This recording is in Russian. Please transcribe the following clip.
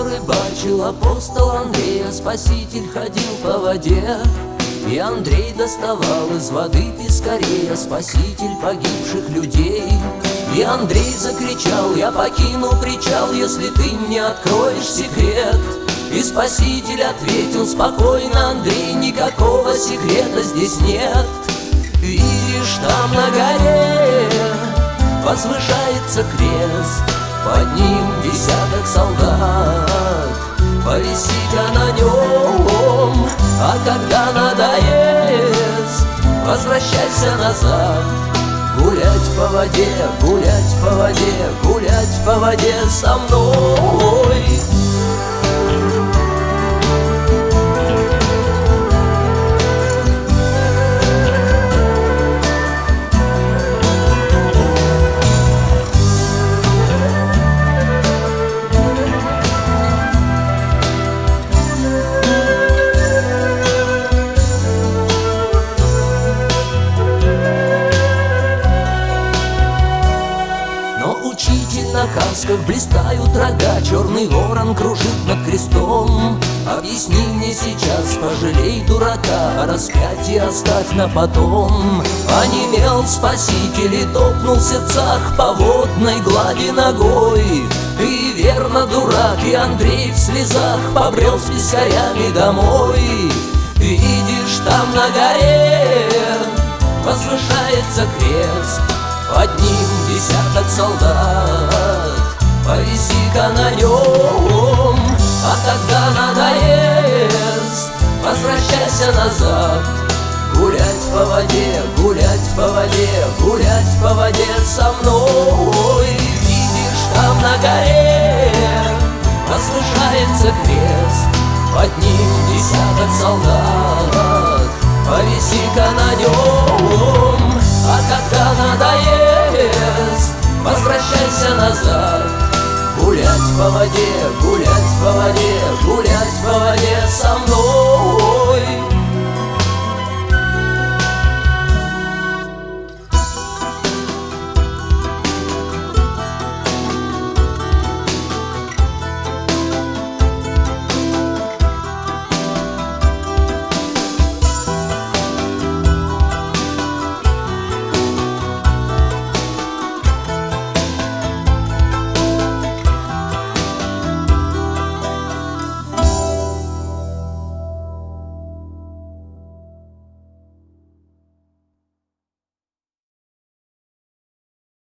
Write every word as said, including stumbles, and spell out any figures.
рыбачил апостол Андрей, а Спаситель ходил по воде. И Андрей доставал из воды пескарей, а Спаситель погибших людей. И Андрей закричал: я покину причал, если ты мне откроешь секрет. И Спаситель ответил: спокойно, Андрей, никакого секрета здесь нет. Видишь, там на горе возвышается крест, под ним десяток солдат, повиси-ка на нем, а когда надоест, возвращайся назад. Гулять по воде, гулять по воде, гулять по воде со мной. На касках блистают рога, черный ворон кружит над крестом. Объясни мне сейчас, пожалей дурака, а распятие оставь на потом. Онемел Спаситель и топнул в сердцах по водной глади ногой. Ты верно дурак, и Андрей в слезах побрел с пескарями домой. Видишь, там на горе возвышается крест, под ним десяток солдат, повиси-ка на нем, а когда надоест, возвращайся назад. Гулять по воде, гулять по воде, гулять по воде со мной. Видишь, там на горе возвышается крест, под ним десяток солдат, повиси-ка на нем, а когда надоест, возвращайся назад. Гулять по воде, гулять по воде, гулять по воде со мной.